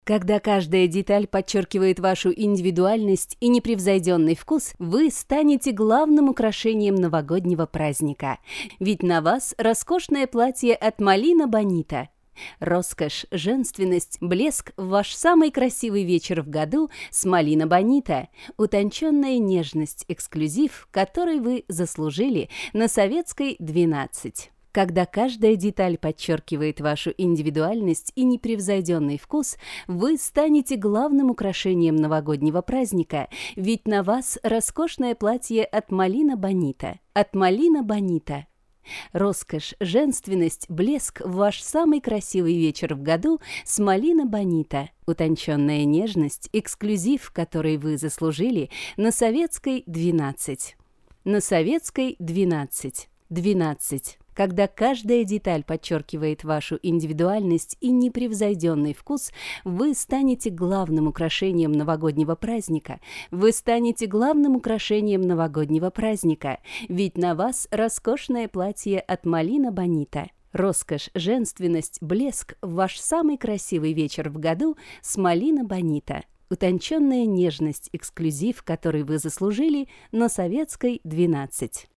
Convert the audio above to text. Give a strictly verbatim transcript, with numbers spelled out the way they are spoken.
Когда каждая деталь подчеркивает вашу индивидуальность и непревзойденный вкус, вы станете главным украшением новогоднего праздника. Ведь на вас роскошное платье от Молина Бонита. Роскошь, женственность, блеск в ваш самый красивый вечер в году с Молина Бонита. Утонченная нежность, эксклюзив, который вы заслужили на Советской, двенадцать. Когда каждая деталь подчеркивает вашу индивидуальность и непревзойденный вкус, вы станете главным украшением новогоднего праздника, ведь на вас роскошное платье от Молина Бонита. От Молина Бонита. Роскошь, женственность, блеск в ваш самый красивый вечер в году с Молина Бонита. Утонченная нежность, эксклюзив, который вы заслужили на Советской, двенадцать. На Советской, двенадцать. двенадцать. Когда каждая деталь подчеркивает вашу индивидуальность и непревзойденный вкус, вы станете главным украшением новогоднего праздника. Вы станете главным украшением новогоднего праздника, ведь на вас роскошное платье от Молина Бонита. Роскошь, женственность, блеск в ваш самый красивый вечер в году с Молина Бонита. Утонченная нежность, эксклюзив, который вы заслужили на Советской, двенадцать.